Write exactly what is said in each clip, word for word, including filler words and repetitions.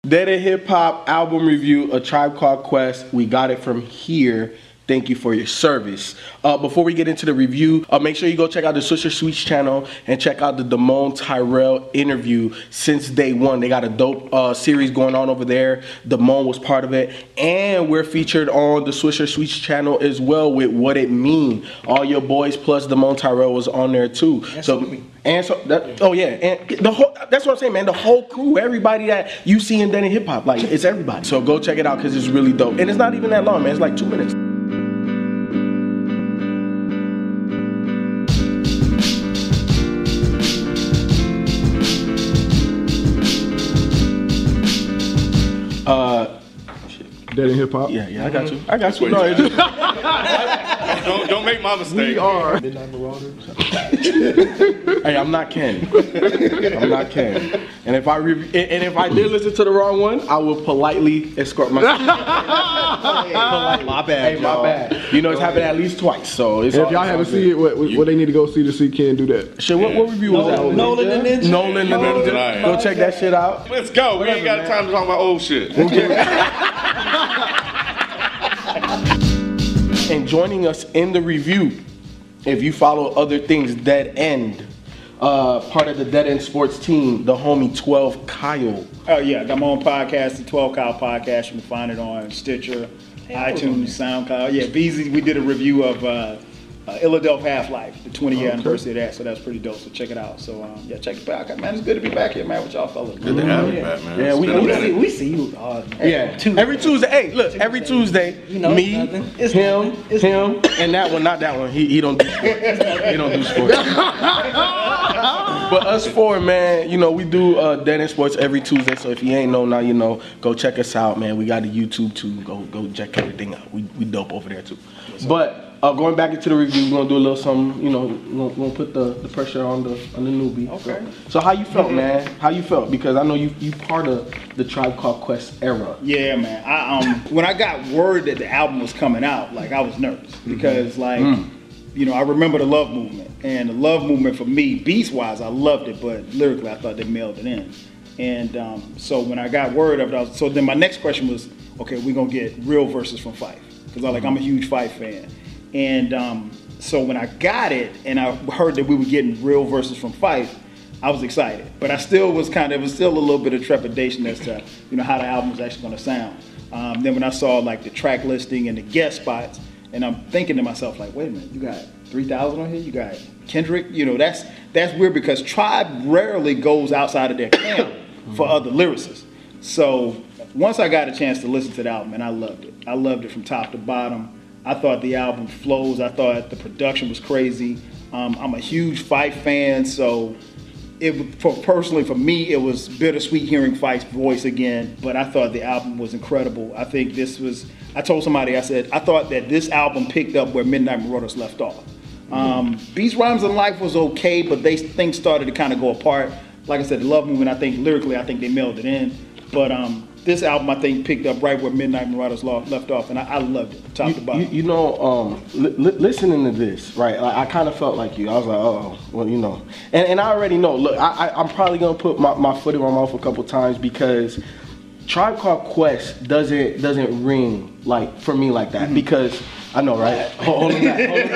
Dead and Hip Hop album review, A Tribe Called Quest. We got it from here. Thank you for your service. Uh, before we get into the review, uh, make sure you go check out the Swisher Sweets channel and check out the Damone Tyrell interview since day one. They got a dope uh, series going on over there. Damone was part of it. And we're featured on the Swisher Sweets channel as well with What It Mean. All your boys plus Damone Tyrell was on there too. And so, so and so that, oh yeah, and the whole, that's what I'm saying, man. The whole crew, everybody that you see in Dead and Hip Hop, like it's everybody. So go check it out because it's really dope. And it's not even that long, man. It's like two minutes. Uh, Dead and Hip Hop. Yeah, yeah, I got you. I got you. No, it's just, don't don't make my mistake. We are. Midnight Marauders. hey, I'm not Ken. I'm not Ken. And if I re- and if I did listen to the wrong one, I will politely escort myself. Hey, my bad. Hey, my bad. You know, it's happened at least twice. So it's If all, y'all it's haven't all seen it, what, what they need to go see to see Ken do that. Shit, what, what review was that? Nolan and Ninja. Nolan and Ninja. Right. Go check that shit out. Let's go. Whatever, we ain't got man. time to talk about old shit. And joining us in the review, if you follow other things, Dead End, uh, part of the Dead End Sports team, the homie twelve Kyle. Oh yeah, I'm on podcast, the twelve Kyle podcast. You can find it on Stitcher, iTunes, SoundCloud. Yeah, Beezy, we did a review of uh, uh, Philadelphia Half-Life, the twenty year anniversary of that, so that's pretty dope. So check it out. So um, yeah, check it back, man. It's good to be back here, man, with y'all fellas. Good to have you back, man. Yeah, we, It's been a we, minute. see, We see you. Uh, Yeah, Tuesday. every Tuesday. Hey, look, every Tuesday, You know, me, it's nothing. It's him, nothing. It's him, and that one, not that one. He he don't do sports. He don't do sports. But us four, man, you know, we do uh, Dead End Sports every Tuesday. So if you ain't know, now you know. Go check us out, man. We got a YouTube too. Go go check everything out. We we dope over there too. But uh, going back into the review, we're gonna do a little something. You know, we're gonna put the, the pressure on the on the newbie. Okay. So, so how you felt, man? How you felt? Because I know you you part of the Tribe Called Quest era. Yeah, man. I um when I got word that the album was coming out, like I was nervous because like Mm. you know I remember the Love Movement, and the Love Movement for me, beats wise, I loved it, but lyrically I thought they mailed it in. And um, so when I got word of it, I was, so then my next question was, okay, we're gonna get real verses from Phife because I like I'm a huge Phife fan, and um, so when I got it and I heard that we were getting real verses from Phife, I was excited, but I still was kind of, it was still a little bit of trepidation as to, you know, how the album was actually gonna sound. Um, then when I saw like the track listing and the guest spots, and I'm thinking to myself like, wait a minute, you got three thousand on here, you got Kendrick, you know, that's that's weird because Tribe rarely goes outside of their camp for other lyricists. So once I got a chance to listen to the album, and I loved it. I loved it from top to bottom. I thought the album flows, I thought the production was crazy. Um, I'm a huge Phife fan, so it for personally for me it was bittersweet hearing Phife's voice again, but I thought the album was incredible. I think this was, I told somebody, I said, I thought that this album picked up where Midnight Marauders left off. Um, Beats, Rhymes, and Life was okay, but they things started to kind of go apart. Like I said, the Love Movement, I think lyrically, I think they mailed it in. But um, this album, I think, picked up right where Midnight Marauders left off, and I, I loved it, top You, to bottom. you, you know, um, li- li- listening to this, right? Like, I kind of felt like you. I was like, oh, well, you know, and, and I already know. Look, I, I, I'm probably gonna put my, my foot in my mouth a couple times because Tribe Called Quest doesn't doesn't ring like for me like that. Mm-hmm. Because I know, right? Hold on back. Hold on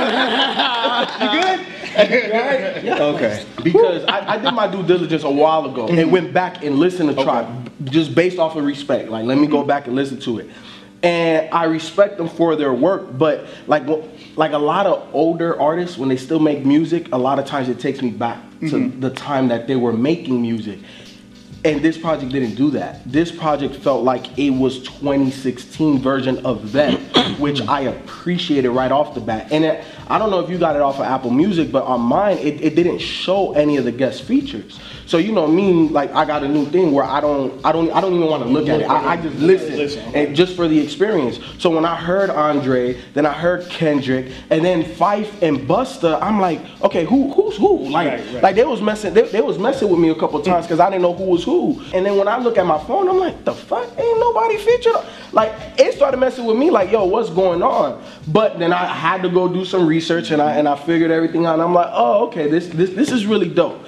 back. You good? Right? Yeah. Okay. Because I, I did my due diligence a while ago and went back and listened to Tribe okay. just based off of respect. Like, let me go back and listen to it. And I respect them for their work, but like like a lot of older artists, when they still make music, a lot of times it takes me back to mm-hmm. the time that they were making music. And this project didn't do that. This project felt like it was twenty sixteen version of them, which I appreciated right off the bat. And it, I don't know if you got it off of Apple Music, but on mine, it, it didn't show any of the guest features. So you know me, like I got a new thing where I don't, I don't, I don't even want to look at it. I, I just listen, listen okay. and just for the experience. So when I heard Andre, then I heard Kendrick, and then Phife and Busta, I'm like, okay, who, who's who? Like, right, right. like they was messing, they, they was messing with me a couple of times because I didn't know who was who. And then when I look at my phone, I'm like, the fuck, ain't nobody featured. Like it started messing with me, like, yo, what's going on? But then I had to go do some research, and I and I figured everything out. And I'm like, oh, okay, this this this is really dope.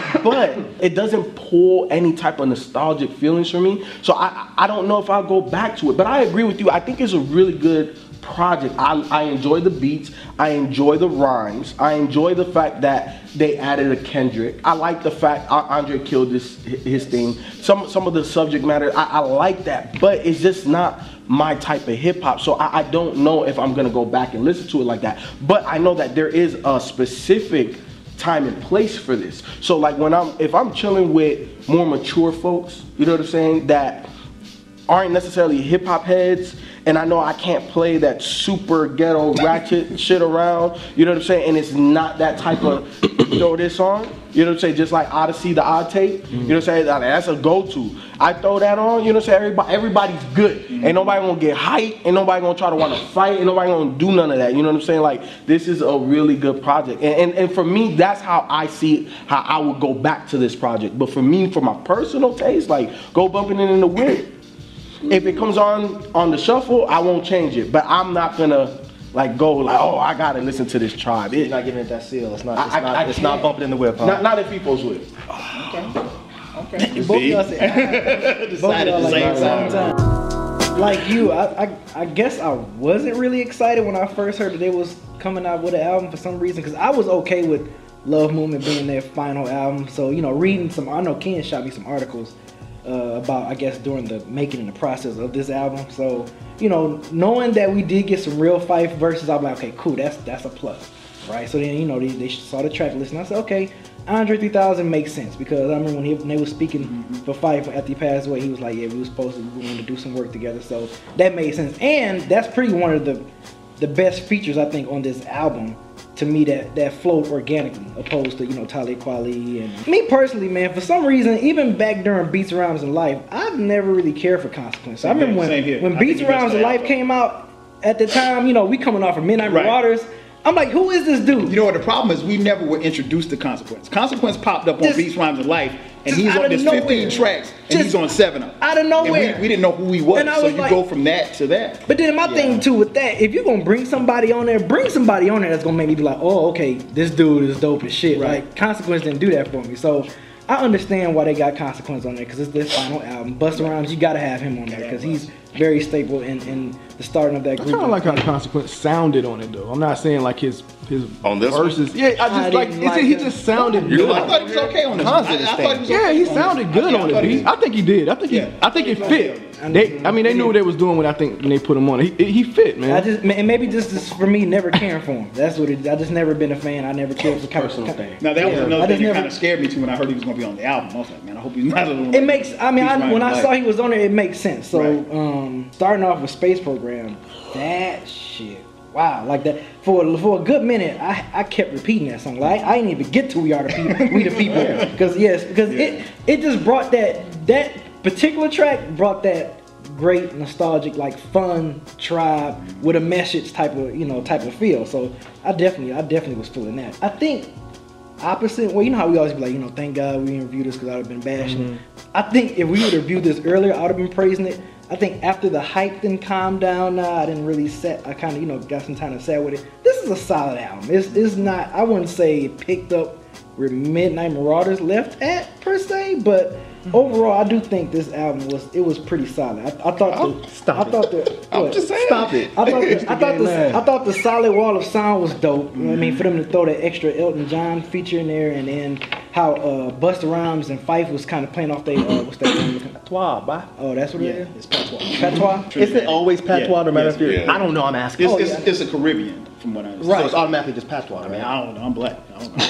but it doesn't pull any type of nostalgic feelings for me. So I, I don't know if I'll go back to it. But I agree with you. I think it's a really good project. I, I enjoy the beats. I enjoy the rhymes. I enjoy the fact that they added a Kendrick. I like the fact Andre killed this his thing. Some some of the subject matter, I, I like that. But it's just not my type of hip hop. So I, I don't know if I'm gonna go back and listen to it like that. But I know that there is a specific time and place for this. So like when I'm, if I'm chilling with more mature folks, you know what I'm saying, that aren't necessarily hip hop heads, and I know I can't play that super ghetto ratchet shit around, you know what I'm saying, and it's not that type of throw this on, you know what I'm saying, just like Odyssey, the odd tape, mm-hmm. you know what I'm saying, that's a go-to. I throw that on, you know what I'm saying, everybody, everybody's good. Mm-hmm. Ain't nobody gonna get hyped, ain't nobody gonna try to wanna fight, ain't nobody gonna do none of that, you know what I'm saying, like, this is a really good project. And, and, and for me, that's how I see it, how I would go back to this project. But for me, for my personal taste, like, go bumping it in the whip. If it comes on on the shuffle, I won't change it. But I'm not gonna like go like, oh, I gotta listen to this Tribe. It, You're not giving it that seal. It's not. It's, I, not, I, it's I not bumping in the whip, huh? Not, not if people's whip. Okay. Okay. Both of y'all said, both of y'all like at the same time. Like you, I, I I guess I wasn't really excited when I first heard that they was coming out with an album for some reason, because I was okay with Love Movement being their final album. So you know, reading some, I know Ken shot me some articles. Uh, about, I guess, during the making and the process of this album. So, you know, knowing that we did get some real Phife verses, I'm like, okay, cool, that's that's a plus, right? So then, you know, they, they saw the track list, and I said, okay, Andre three thousand makes sense, because I remember when, he, when they were speaking mm-hmm. for Phife after he passed away, he was like, yeah, we were supposed to, we wanted to do some work together, so that made sense. And that's pretty one of the the best features, I think, on this album, to me, that that flowed organically, opposed to, you know, Talib Kweli. And me personally, man, for some reason, even back during Beats, Rhymes, and Life, I've never really cared for Consequence. I remember when, when Beats, Rhymes, and Life came out, at the time, you know, we coming off of Midnight Right. Marauders. I'm like, who is this dude? You know what the problem is? We never were introduced to Consequence. Consequence popped up on Just- Beats, Rhymes, and Life, and just he's out on of there's nowhere. fifteen tracks, and Just he's on seven of them. out of nowhere. And we, we didn't know who he was, And I so was you like- go from that to that. But then my Yeah. thing too with that, if you're gonna bring somebody on there, bring somebody on there that's gonna make me be like, oh, okay, this dude is dope as shit. Right. Like, Consequence didn't do that for me. So I understand why they got Consequence on there, because it's their final album. Busta Rhymes, you gotta have him on there, because he's very staple in, in the starting of that I group. kind of like how Consequence sounded on it though. I'm not saying like his his On this one? verses. Yeah, I just I like, didn't it's, like he it. just sounded You good. like I thought he was okay on this. I, I Constant thought he was okay Yeah, he on this. sounded good Yeah, I on thought it. he B. was- I think he did. I think Yeah. he. I think it fit. I They, I mean, they knew what they was doing when I think when they put him on. He, he fit, man. I just, and maybe just this for me, never caring for him. That's what it. I just never been a fan. I never cared for Personal thing. Now that was Yeah. I another just thing that never- kind of scared me too when I heard he was going to be on the album. I was like, man, I hope he's not a little. It makes. I mean, Beats, I, Rhymes, when and I Life. saw he was on there, it makes sense. So, Right. um, starting off with Space Program, that shit. Wow, like that for for a good minute, I I kept repeating that song. Like I didn't even get to We Are the People, We the People, because yes, because it it just brought that that particular track brought that great nostalgic, like fun Tribe with a message type of, you know, type of feel. So I definitely I definitely was feeling that. I think opposite. Well, you know how we always be like, you know, thank God we didn't review this because I would have been bashing it. I think if we would have reviewed this earlier, I would have been praising it. I think after the hype then calmed down now, I didn't really set, I kind of, you know, got some time to sad with it. This is a solid album. It's, it's not, I wouldn't say it picked up where Midnight Marauders left at, per se, but overall, I do think this album was, it was pretty solid. I, I thought the, stop I thought the, I'm what? just saying. Stop it. I thought the, I thought the, I thought the solid wall of sound was dope. You know what I mean, for them to throw that extra Elton John feature in there, and then how uh, Busta Rhymes and Phife was kind of playing off their, uh, what's that name? Patois, bye. Oh, that's what Yeah, it is? it's patois. Patois? Is it always patois Yeah, no matter yes, if you're, yeah. I don't know, I'm asking. It's, Oh, it's, yeah. it's a Caribbean, from what I understand. Right. So it's automatically just patois, I mean, right? I don't know. I'm black. I don't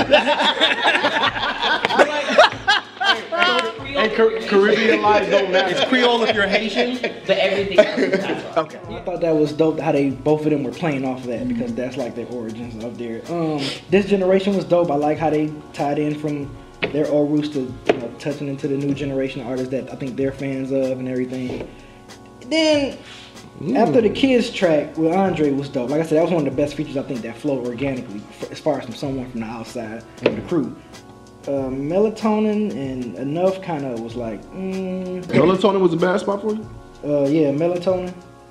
know. And Car- Caribbean lives don't matter. It's Creole if you're Haitian. But everything else is patois. Okay. I thought that was dope how they, both of them were playing off of that, because that's like their origins of their, um, This Generation was dope. I like how they tied in from their old roots to, you know, touching into the new generation of artists that I think they're fans of and everything. Then, after the Kids track with Andre was dope. Like I said, that was one of the best features I think that flowed organically, f- as far as from someone from the outside of the crew. Uh, Melatonin and Enough kind of was like, mm, Melatonin was a bad spot for you. uh, yeah, Melatonin.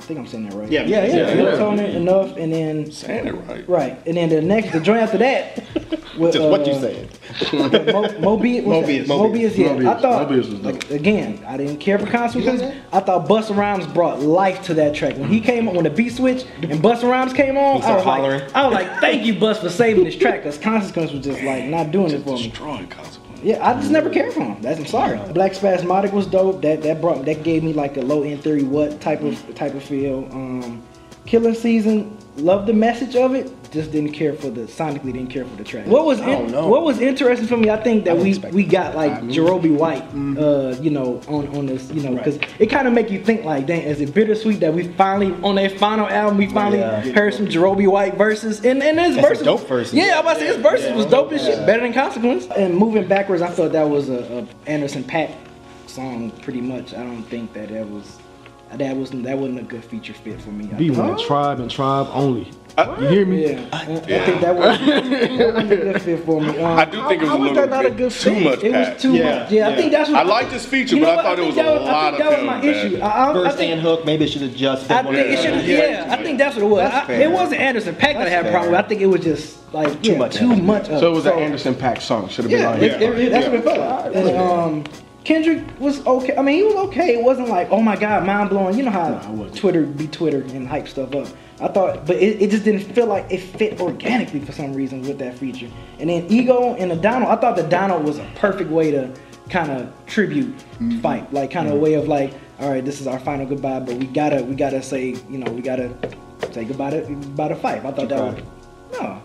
I think I'm saying that right. Yeah. yeah, yeah. Yeah. Built on it enough, and then Saying it right. right, and then the next, the joint after that. With, Just what you uh, said. Mo- Mobius, what's Mobius. that? Mobius, yeah. Mobius. I thought, Mobius was dope. like, again, I didn't care for consequences. I thought Busta Rhymes brought life to that track. When he came on, when the beat switched and Busta Rhymes came on, I started was hollering. like, I was like, thank you, Bus, for saving this track, because consequence was just like not doing it for me. Destroying consequences. Yeah, I just never cared for him. That's I'm sorry. Black Spasmodic was dope. That that brought that gave me like a low end theory what type of type of feel. Um, Killing Season, loved the message of it. Just didn't care for the sonically didn't care for the track. What was in, know. what was interesting for me, I think that I didn't we expect we got like Jerobi White, uh, you know, on on this, you know, because it kind of make you think like, dang, is it bittersweet that we finally on that final album we finally Yeah. heard some Jerobi White verses and and his That's verses, some dope verses. yeah, I'm about to say his verses was dope as shit, better than Consequence. And moving backwards, I thought that was a, a Anderson .Paak song pretty much. I don't think that that was. That wasn't that wasn't a good feature fit for me. I Be thought. one tribe and tribe only. You hear me? Yeah, I, I think that wasn't, that wasn't a good fit for me. Um, I do think it was how a was little that not a bit good too fit? much it was Pac. too Yeah, much. Yeah, I yeah. think that's what I like this feature, you know but I what? thought it think was that a was- I lot think of that was film, my man. issue. I, I, I First think, and hook, maybe it should have just I been think one it of should. those. Yeah, I think that's what it was. That's I, fair. it wasn't Anderson .Paak that I had a That's problem with. fair. I think it was just like too much too Anderson much. Of So it was so, an Anderson .Paak song. Should have been Yeah, on it, here. it, it, that's what it felt like. And, um, Kendrick was okay. I mean, he was okay. It wasn't like, oh my god, mind blowing. You know how Twitter be Twitter and hype stuff up. I thought, but it, it just didn't feel like it fit organically for some reason with that feature. And then Ego and the Donald, I thought the Donald was a perfect way to kind of tribute fight, like kind of a way of like, all right, this is our final goodbye, but we gotta we gotta say, you know, we gotta say goodbye to goodbye to fight. I thought that was no.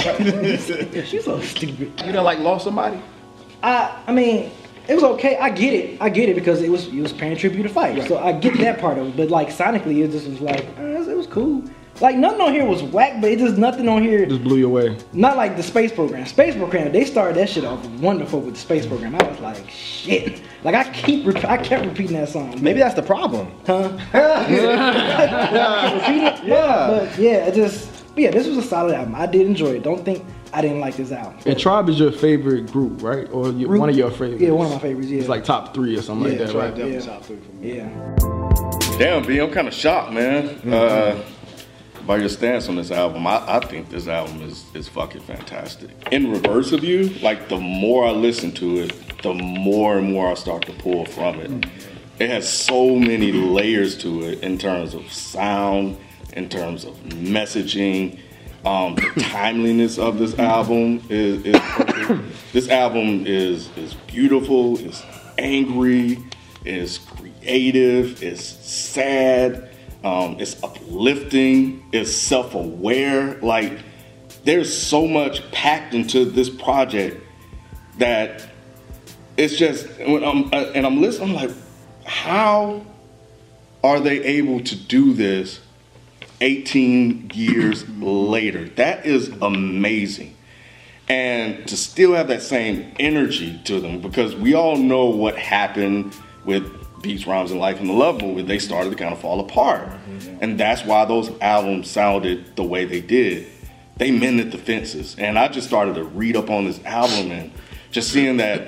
Yeah, she's so stupid. You didn't like lost somebody? I I mean, it was okay. I get it. I get it because it was it was paying tribute to fight. So I get that part of it. But like sonically, it just was like eh, it was, it was cool. Like nothing on here was whack, but it just nothing on here. Just blew you away. Not like the space program. Space program. They started that shit off wonderful with the space program. I was like shit. Like I keep rep- I kept repeating that song. Maybe that's the problem. Huh? I kept repeating it. Yeah. But yeah, it just. But yeah, this was a solid album. I did enjoy it. Don't think I didn't like this album. And Tribe is your favorite group, right? Or you, Group? one of your favorites? Yeah, one of my favorites. Yeah. It's like top three or something Yeah, like that, Tribe right? definitely Yeah. top three for me. Yeah. Damn, B, I'm kind of shocked, man. Uh, by your stance on this album, I, I think this album is, is fucking fantastic. In reverse of you, like the more I listen to it, the more and more I start to pull from it. It has so many layers to it in terms of sound, in terms of messaging. Um, the timeliness of this album is, is perfect. This album is is beautiful, is angry, is creative, is sad, um, it's uplifting, it's self-aware. Like there's so much packed into this project that it's just when I'm uh, and I'm listening, I'm like, how are they able to do this eighteen years later? That is amazing. And to still have that same energy to them, because we all know what happened with Beats, Rhymes, and Life in the Love Movie. They started to kind of fall apart. And that's why those albums sounded the way they did. They mended the fences. And I just started to read up on this album and just seeing that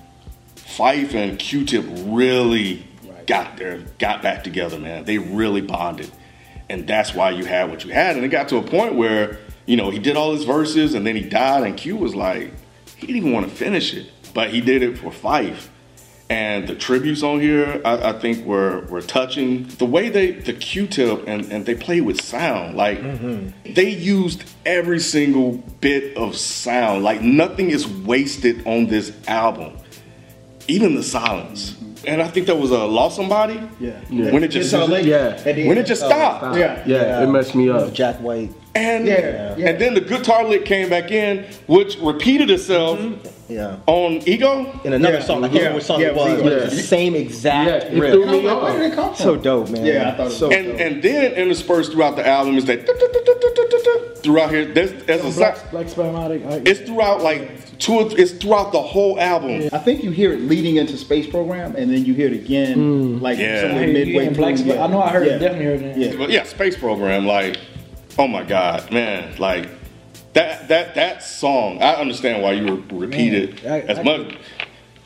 Phife and Q-Tip really got there, got back together, man. They really bonded. And that's why you had what you had. And it got to a point where, you know, he did all his verses and then he died and Q was like, he didn't even want to finish it. But he did it for Phife. And the tributes on here, I, I think were were touching. The way they, the Q-Tip, and, and they played with sound. Like, mm-hmm. they used every single bit of sound. Like, nothing is wasted on this album. Even the silence. And I think that was a Lost Somebody. Yeah. Yeah. When it just Yeah. when it just stopped. Yeah. Yeah, it messed me up. Jack White. And Yeah, yeah. and then the guitar lick came back in, which repeated itself Yeah. on Ego. In another Yeah. song, I can't remember Yeah. what song Yeah, it was. it was But Ego. it's the same exact Yeah, it riff. threw me Where off. did it come from? So dope, man. Yeah, I thought it was so And dope. and then interspersed throughout the album is that throughout here. There's, there's a Black, sound- Black Spasmodic. I- it's throughout like two. Or th- it's throughout the whole album. I think you hear it leading into Space Program, and then you hear it again, like Yeah. somewhere I heard you midway in through. Black Spa- yeah. I know I heard yeah. it, definitely heard it. Yeah. But yeah, Space Program. Like, oh my God, man! Like that that that song. I understand why you re- repeat Man, it I- as I much.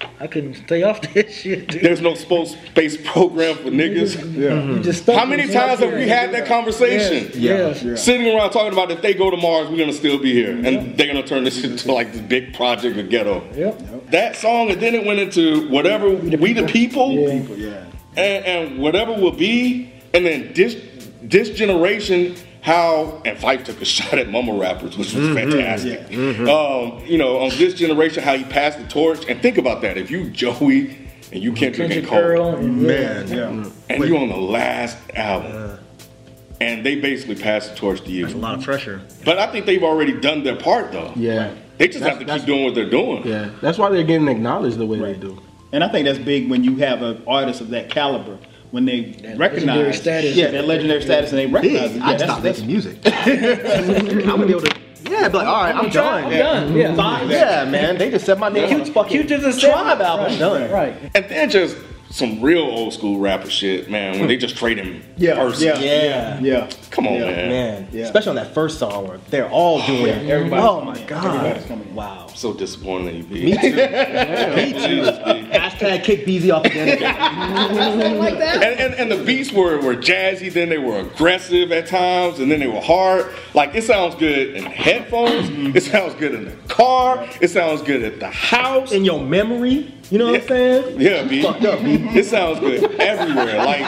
I couldn't stay off that shit, dude. There's no space program for niggas. You just stuck How many with times have something. we had that conversation? Yes. yes. Sitting around talking about if they go to Mars, we're gonna still be here, and they're gonna turn this into like this big project of ghetto. Yep. That song, and then it went into whatever we the people, Yeah. People, yeah. and, and whatever will be, and then this this generation. How and Fife took a shot at mumble rappers, which was fantastic. Yeah. Um, you know, on this generation, how he passed the torch, and think about that: if you Joey and you Kendrick, Kendrick and Cole, Earl and Man, yeah. and you on the last album, and they basically passed the torch to you. A lot of pressure. But I think they've already done their part, though. Yeah. They just That's- have to that's- keep doing what they're doing. Yeah, that's why they're getting acknowledged the way they do. And I think that's big when you have an artist of that caliber. When they legendary recognize status. yeah, that legendary status, and they recognize Big. it. Yeah, I'd that's, stop that's, making music. I'm gonna be able to. Yeah, but like, all right, I'm done. I'm done. Yeah. Fine. Yeah, man. They just said my name. Cute, It's fucking cute as a Tribe album. Right. Done. Right. And then just some real old school rapper shit, man, when they just trade him yeah, verses. yeah, Yeah. yeah. Come on, Yeah. man. Man, Yeah. especially on that first song where they're all doing it. Everybody's Oh coming my in. god! Everybody's coming in. Wow. I'm so disappointed in you, B. Me too. Me too. Hashtag kick B Z off the dance. Like that. And, and, and the beats were, were jazzy, then they were aggressive at times, and then they were hard. Like, it sounds good in the headphones, it sounds good in the car, it sounds good at the house. In your memory, you know what I'm saying? Yeah, B. Fucked up, B. It sounds good everywhere. Like,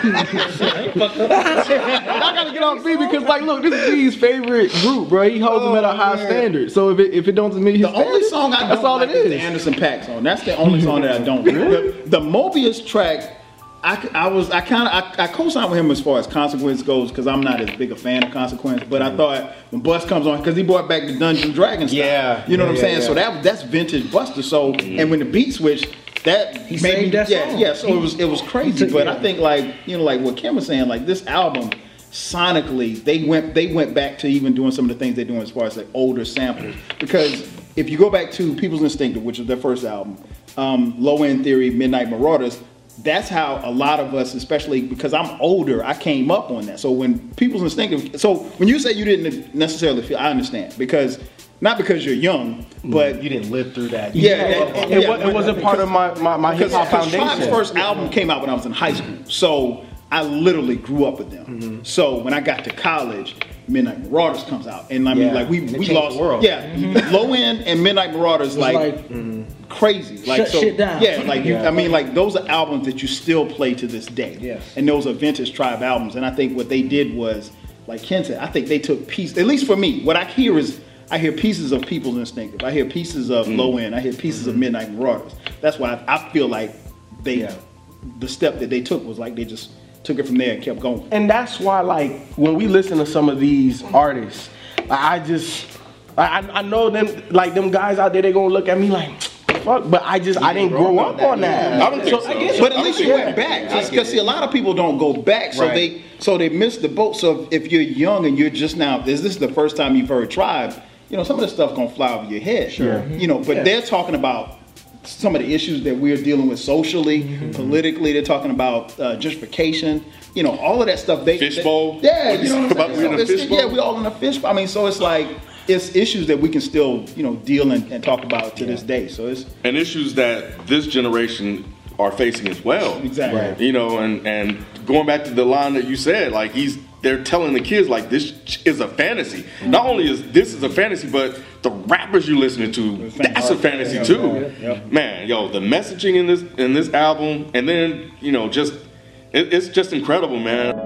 I gotta get off B because, like, look, this is B's favorite group, bro. He holds them at a high standard. So if it if it don't meet his The only standard, song I don't that's all like it is the is. Anderson .Paak song. That's the only song that I don't. The, the Mobius track, I, c- I was I kind of I, I co-signed with him as far as Consequence goes because I'm not as big a fan of Consequence. But I thought when Bust comes on because he brought back the Dungeon Dragon stuff. Yeah. you know what I'm Yeah, saying. yeah, So yeah. that that's vintage Buster. So and when the beat switched. That He made me, saved that yeah, song. yeah. So it was it was crazy, took- but yeah. I think like you know like what Kim was saying, like this album sonically they went they went back to even doing some of the things they're doing as far as like older samples. Because if you go back to People's Instinctive, which was their first album, um, Low End Theory, Midnight Marauders, that's how a lot of us, especially because I'm older, I came up on that. So when People's Instinctive, so when you say you didn't necessarily feel, I understand because. Not because you're young, but You didn't live through that. yeah, It, and- it, yeah, wa- it wasn't part of my, my, my hip because hop Tribe's foundation. first album came out when I was in high school, so I literally grew up with them. Mm-hmm. So when I got to college, Midnight Marauders comes out, and I mean, Yeah, like we and it we changed lost, the world. yeah, Low End and Midnight Marauders like, like- crazy, like Shut so, shit down. yeah, like you, I mean, like those are albums that you still play to this day, Yes. and those are vintage Tribe albums, and I think what they did was, like Ken said, I think they took piece, at least for me, what I hear is. I hear pieces of People's Instinctive. I hear pieces of Low End. I hear pieces of Midnight Marauders. That's why I, I feel like they, the step that they took was like they just took it from there and kept going. And that's why, like, when we listen to some of these artists, I I just, I, I know them, like, them guys out there, they gonna look at me like, fuck, but I just, I didn't grow up on that. I don't think so. But I at least don't you think went so. back. Because see, a lot of people don't go back, so Right. they so they missed the boat. So if you're young and you're just now, is this the first time you've heard Tribe? You know, some of this stuff gonna fly over your head. Sure. You know, but they're talking about some of the issues that we're dealing with socially, politically. They're talking about uh, gentrification. You know, all of that stuff. They, Fishbowl? They, yeah, you know what I'm About saying? we're in a So it's- fishbowl? Yeah, we're all in a fishbowl. I mean, so it's like it's issues that we can still you know deal and, and talk about to this day. So it's And issues that this generation are facing as well. Exactly. Right. You know, and, and going back to the line that you said, like he's they're telling the kids like this is a fantasy. Not only is this is a fantasy, but the rappers you're listening to, that's a fantasy too. Man, yo, the messaging in this in this album, and then you know, just it, it's just incredible, man.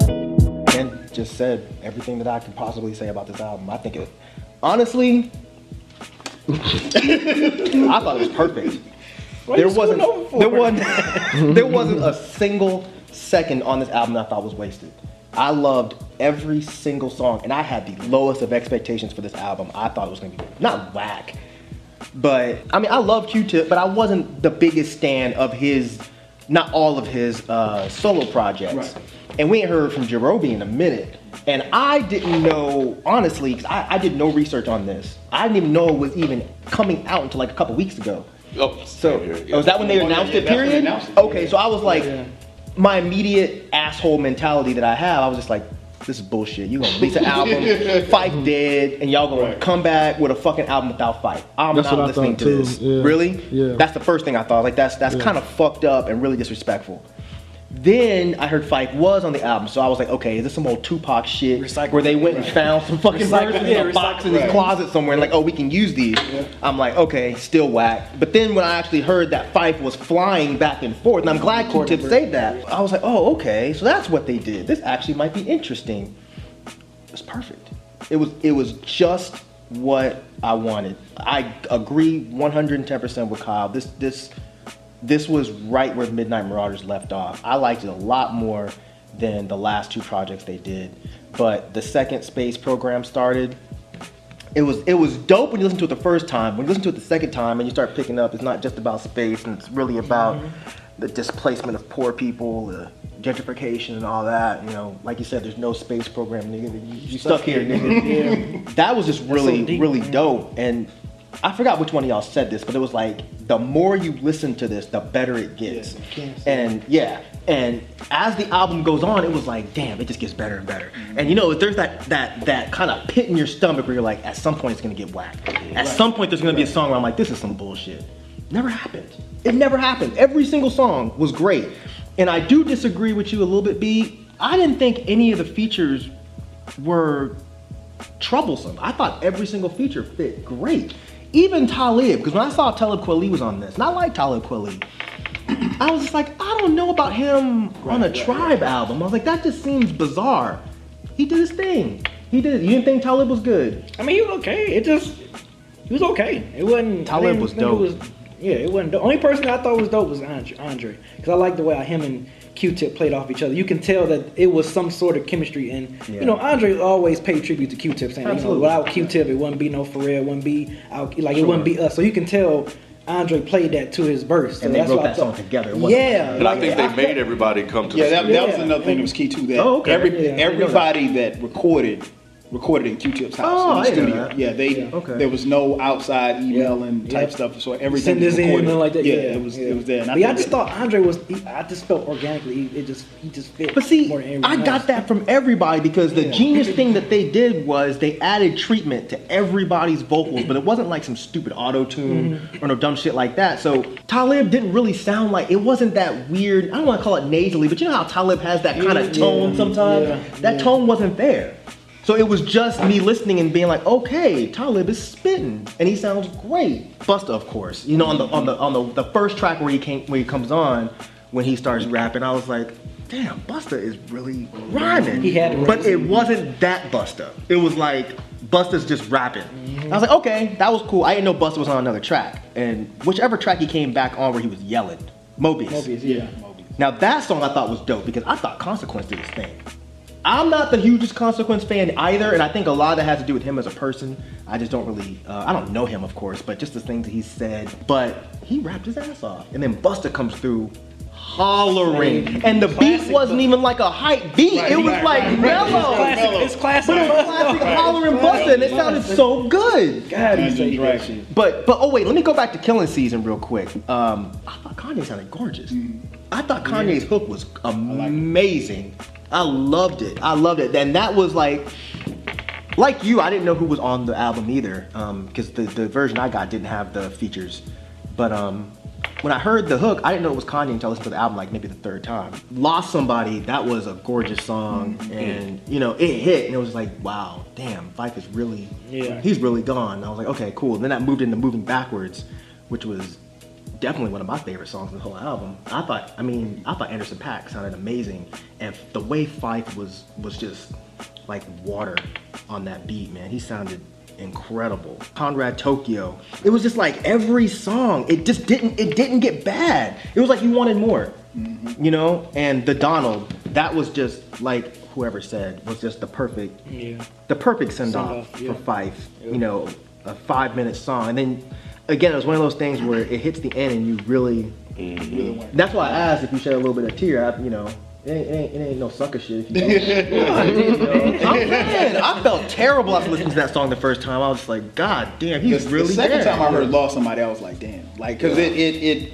Ken just said everything that I could possibly say about this album. I think it, honestly, I thought it was perfect. There wasn't, there wasn't, there wasn't a single second on this album that I thought was wasted. I loved every single song, and I had the lowest of expectations for this album. I thought it was gonna be not whack, but I mean, I love Q-Tip, but I wasn't the biggest stan of his, not all of his uh, solo projects. Right. And we ain't heard from Jerobi in a minute. And I didn't know, honestly, because I, I did no research on this. I didn't even know it was even coming out until like a couple weeks ago. Oh, So, here, oh, is that when they Oh, announced yeah, it, that's when they period? announced it. Okay, so I was like, my immediate asshole mentality that I have, I was just like, this is bullshit. You gonna release an album, Fife dead, and y'all gonna Right. come back with a fucking album without Fife. I'm That's not what I listening thought to too. this. Yeah. Really? Yeah. That's the first thing I thought. Like that's that's Yeah. kind of fucked up and really disrespectful. Then I heard Fife was on the album, so I was like, okay, is this some old Tupac shit Recycle- where they went and found some fucking Recycle- verses yeah, in a box in recycle- his closet somewhere and like, oh, we can use these. I'm like, okay, still whack. But then when I actually heard that Fife was flying back and forth, and I'm glad Q-Tip saved that, I was like, oh, okay, so that's what they did. This actually might be interesting. It's perfect. It was it was just what I wanted. I agree one hundred ten percent with Kyle. This this this was right where Midnight Marauders left off. I liked it a lot more than the last two projects they did. But the second space program started, it was it was dope when you listen to it the first time. When you listen to it the second time and you start picking up, it's not just about space, and it's really about the displacement of poor people, the gentrification and all that. You know, like you said, there's no space program, nigga. You, you stuck here, nigga. That was just really, so deep, really man. dope. And I forgot which one of y'all said this, but it was like, the more you listen to this, the better it gets. Yeah, you can't say and yeah, and as the album goes on, it was like, damn, it just gets better and better. And you know, there's that that that kind of pit in your stomach where you're like, at some point it's gonna get whacked. At some point there's gonna be a song where I'm like, this is some bullshit. Never happened. It never happened. Every single song was great. And I do disagree with you a little bit, B. I didn't think any of the features were troublesome. I thought every single feature fit great. Even Talib, because when I saw Talib Kweli was on this, and I like Talib Kweli, I was just like, I don't know about him on a Tribe album. I was like, that just seems bizarre. He did his thing. He did. You didn't think Talib was good? I mean, he was okay. It just, he was okay. It wasn't. I Talib didn't was think it dope. was- yeah, it wasn't. The only person I thought was dope was Andre, Andre, because I like the way how him and Q-Tip played off each other. You can tell that it was some sort of chemistry, and Yeah. you know, Andre always paid tribute to Q-Tip, saying, you know, Absolutely. without Q-Tip, it wouldn't be no Pharrell, it wouldn't be out, like it wouldn't be us. So you can tell Andre played that to his verse. So And they that's wrote what I that thought. song together. It wasn't Yeah, like- And I like, think they I made everybody come to Yeah, the that, studio. that was Yeah. another thing that was key too. That Oh, okay. every Yeah, I didn't know everybody that recorded recorded in Q-Tip's house Oh, in the I didn't know studio. that. Yeah, they Yeah. Okay. there was no outside emailing Yeah. type stuff. So everything Send was this in recorded. and like that. Yeah, Yeah, it was yeah. it was there. And But yeah, I think just that- thought Andre was. He, I just felt organically. He, it just he just fit. But see, more than I everyone got else. that from everybody because the Yeah. genius thing that they did was they added treatment to everybody's vocals, but it wasn't like some stupid auto-tune Mm-hmm. or no dumb shit like that. So Talib didn't really sound like, it wasn't that weird, I don't want to call it nasally, but you know how Talib has that kind of Yeah, tone yeah, sometimes? yeah, that yeah. tone wasn't there. So it was just me listening and being like, okay, Talib is spitting, and he sounds great. Busta, of course, you know, on the on the on the, the first track where he came where he comes on, when he starts rapping, I was like, damn, Busta is really rhyming. He had to but rap. it wasn't that Busta. It was like Busta's just rapping. I was like, okay, that was cool. I didn't know Busta was on another track, and whichever track he came back on where he was yelling, Mobius. Mobius, yeah. Now that song I thought was dope because I thought Consequence did his thing. I'm not the hugest Consequence fan either, and I think a lot of that has to do with him as a person. I just don't really, uh, I don't know him, of course, but just the things that he said. But he rapped his ass off, and then Busta comes through hollering, and the beat Classic wasn't even like a hype beat. Right, it was right, like right, right. mellow. Classic, it's classic. But it was classic hollering Busta, and it sounded so good. God, he Dungeon said that Dragon. shit. But but oh wait, let me go back to Killing Season real quick. Um, I thought Kanye sounded gorgeous. I thought Kanye's hook was amazing. I loved it. I loved it. And that was like, like you, I didn't know who was on the album either, because the the version I got didn't have the features. But um, when I heard the hook, I didn't know it was Kanye until I listened to the album like maybe the third time. Lost Somebody, that was a gorgeous song, and you know it hit, and it was like, wow, damn, Fife is really, Yeah. he's really gone. And I was like, okay, cool. And then that moved into Moving Backwards, which was definitely one of my favorite songs in the whole album. I thought, I mean, I thought Anderson .Paak sounded amazing, and the way Fife was was just like water on that beat, man. He sounded incredible. Conrad Tokyo. It was just like every song, it just didn't it didn't get bad. It was like you wanted more, you know. And the Donald, that was just like whoever said was just the perfect, Yeah. the perfect send off Send-off, yeah. for Fife. Yeah. You know, a five minute song, and then again, it was one of those things where it hits the end and you really. That's why I asked if you shed a little bit of tear. I, you know, it ain't, it ain't, it ain't no sucker shit. If you don't. You know, I'm saying, I felt terrible after listening to that song the first time. I was just like, God damn, he's the, really the second dead. time I heard Lost Somebody, I was like, damn. Like, because it, it, it,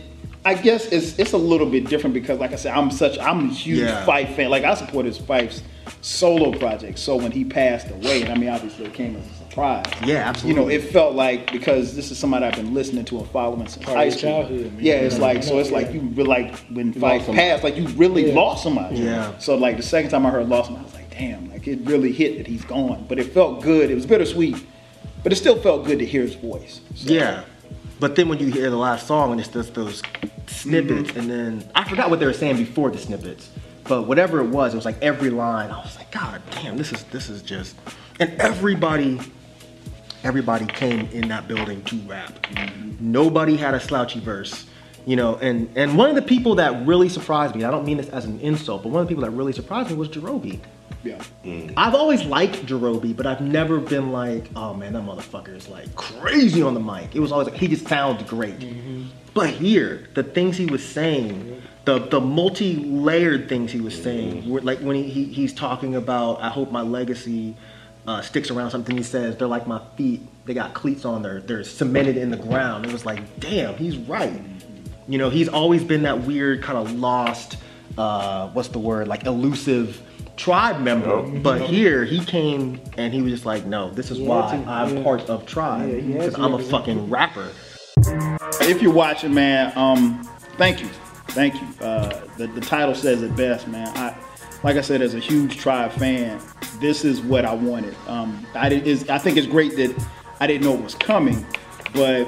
I guess it's it's a little bit different because, like I said, I'm such I'm a huge Yeah. Fife fan. Like I supported Fife's solo project. So when he passed away, and I mean, obviously it came as a surprise. Yeah, absolutely. You know, it felt like because this is somebody I've been listening to and following since Part high of your school. childhood, man. Yeah, it's like so. It's Yeah. like you re- like when Fife somebody. passed, like you really Yeah. lost somebody. Yeah. So like the second time I heard lost somebody, I was like, damn, like it really hit that he's gone. But it felt good. It was bittersweet, but it still felt good to hear his voice. So, Yeah. But then when you hear the last song and it's just those snippets, Mm-hmm. and then I forgot what they were saying before the snippets, but whatever it was, it was like every line. I was like, God damn, this is this is just, and everybody, everybody came in that building to rap. Mm-hmm. Nobody had a slouchy verse, you know. And and one of the people that really surprised me, I don't mean this as an insult, but one of the people that really surprised me was Jerobi. Yeah. I've always liked Jerobi, but I've never been like, oh man, that motherfucker is like crazy on the mic. It was always like, he just sounds great. But here, the things he was saying, the the multi-layered things he was saying, were like when he, he he's talking about, I hope my legacy uh, sticks around, something he says, they're like my feet, they got cleats on, they're, they're cemented in the ground. It was like, damn, he's right. You know, he's always been that weird kind of lost, uh, what's the word, like elusive Tribe member, but here he came and he was just like, no, this is Yeah, why to- I'm yeah. part of Tribe, Yeah, he has because to I'm a represent fucking rapper. If you're watching, man, um, thank you, thank you. Uh, the, the title says it best, man. I, like I said, as a huge Tribe fan, this is what I wanted. Um, I did, is I think it's great that I didn't know it was coming, but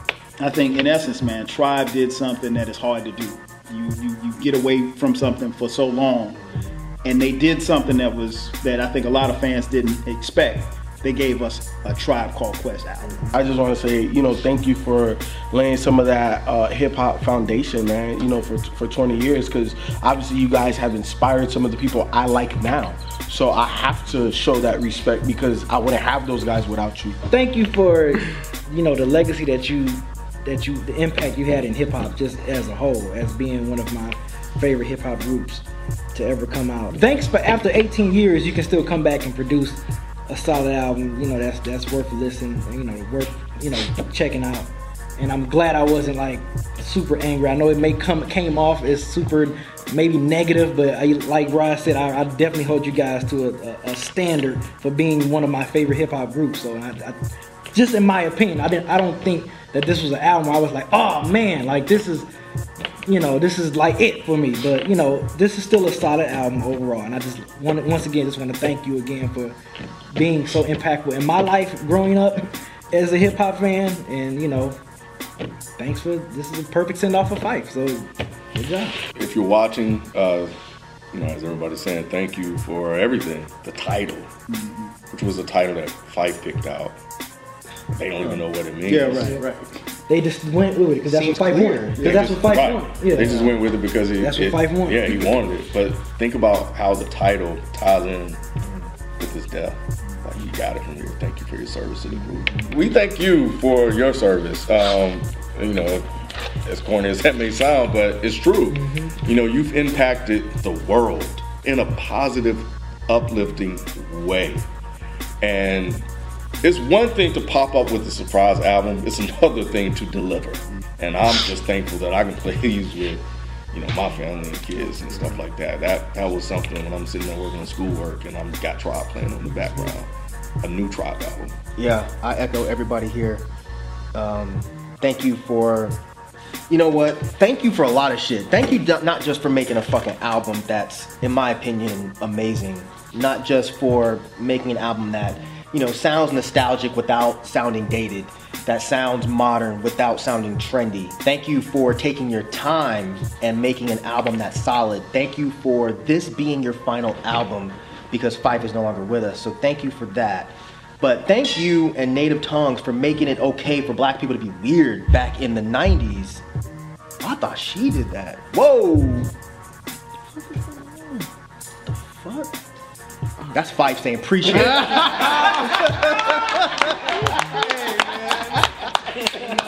I think in essence, man, Tribe did something that is hard to do. You you you get away from something for so long, and they did something that was that I think a lot of fans didn't expect. They gave us a Tribe Called Quest album. I just want to say, you know, thank you for laying some of that uh, hip hop foundation, man. You know, for for twenty years, because obviously you guys have inspired some of the people I like now. So I have to show that respect because I wouldn't have those guys without you. Thank you for, you know, the legacy that you, that you, the impact you had in hip hop just as a whole, as being one of my favorite hip hop groups to ever come out. Thanks, but after eighteen years, you can still come back and produce a solid album. You know, that's that's worth listening. You know, worth you know checking out. And I'm glad I wasn't like super angry. I know it may come came off as super maybe negative, but I, like Rod said, I, I definitely hold you guys to a, a, a standard for being one of my favorite hip hop groups. So I, I, just in my opinion, I didn't. I don't think that this was an album where I was like, oh man, like this is. You know, this is like it for me, but you know, this is still a solid album overall. And I just want to, once again, just want to thank you again for being so impactful in my life growing up as a hip hop fan. And you know, thanks for, this is a perfect send off for Fife. So good job. If you're watching, uh, you know, as everybody's saying, thank you for everything. The title, which was a title that Fife picked out. They don't even know what it means. Yeah, right, right. They just went with it because that's what Seems Fife clear. wanted. Because They that's just- what Fife right. wanted. Yeah. They just went with it because he, That's what it- Fife wanted. Yeah, he wanted it. But think about how the title ties in with his death. Like, you got it from here. Thank you for your service to the group. We thank you for your service. Um, you know, as corny as that may sound, but it's true. Mm-hmm. You know, you've impacted the world in a positive, uplifting way. And it's one thing to pop up with a surprise album. It's another thing to deliver. And I'm just thankful that I can play these with, you know, my family and kids and stuff like that. That that was something when I'm sitting there working on schoolwork and I'm got Tribe playing in the background. A new Tribe album. Yeah, I echo everybody here. Um, thank you for, you know what? Thank you for a lot of shit. Thank you d- not just for making a fucking album that's, in my opinion, amazing. Not just for making an album that, you know, sounds nostalgic without sounding dated, that sounds modern without sounding trendy. Thank you for taking your time and making an album that's solid. Thank you for this being your final album because Fife is no longer with us. So thank you for that. But thank you and Native Tongues for making it okay for black people to be weird back in the nineties. I thought she did that. Whoa! The fuck? That's Fife saying appreciate it.